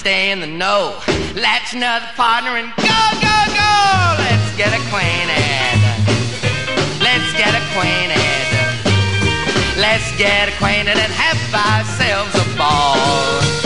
stay in the know. Latch another partner and go, go, go. Let's get acquainted. Let's get acquainted. Let's get acquainted and have ourselves a ball.